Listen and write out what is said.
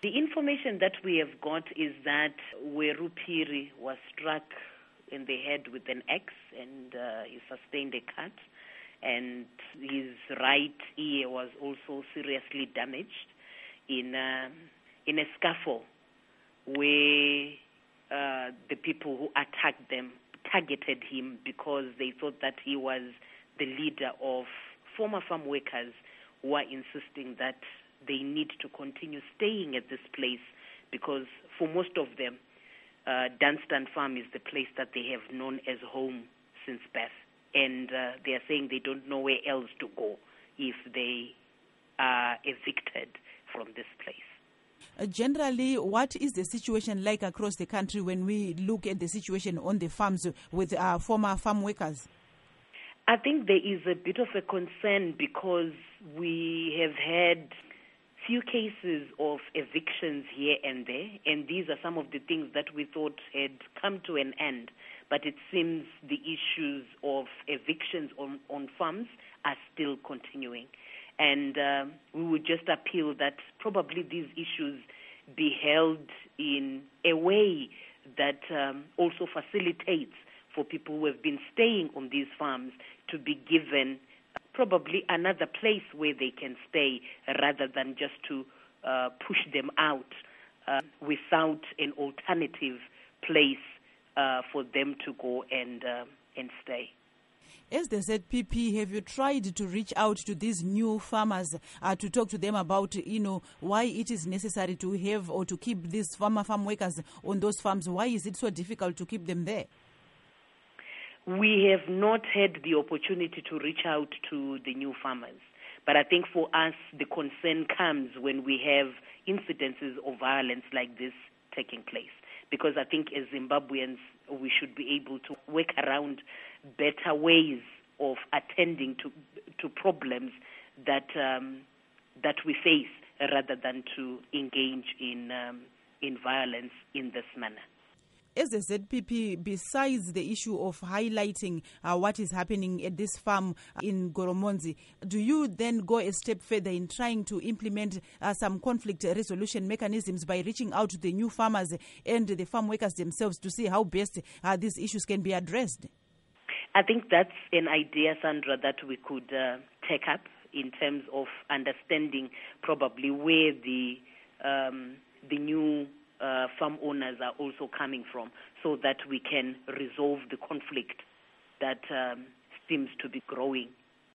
The information that we have got is that Weru Phiri was struck in the head with an axe and he sustained a cut, and his right ear was also seriously damaged in a scuffle where the people who attacked them targeted him because they thought that he was the leader of former farm workers who are insisting that they need to continue staying at this place because for most of them, Dunstan Farm is the place that they have known as home since birth. And they are saying they don't know where else to go if they are evicted from this place. Generally, what is the situation like across the country when we look at the situation on the farms with former farm workers? I think there is a bit of a concern because we have had few cases of evictions here and there, and these are some of the things that we thought had come to an end. But it seems the issues of evictions on farms are still continuing. And we would just appeal that probably these issues be held in a way that also facilitates for people who have been staying on these farms to be given probably another place where they can stay rather than just to push them out without an alternative place for them to go and stay. As the ZPP, have you tried to reach out to these new farmers to talk to them about, why it is necessary to have or to keep these farm workers on those farms? Why is it so difficult to keep them there? We have not had the opportunity to reach out to the new farmers. But I think for us, the concern comes when we have incidences of violence like this taking place. Because I think as Zimbabweans, we should be able to work around better ways of attending to problems that we face rather than to engage in violence in this manner. As the ZPP, besides the issue of highlighting what is happening at this farm in Goromonzi, do you then go a step further in trying to implement some conflict resolution mechanisms by reaching out to the new farmers and the farm workers themselves to see how best these issues can be addressed? I think that's an idea, Sandra, that we could take up in terms of understanding probably where the new farm owners are also coming from so that we can resolve the conflict that seems to be growing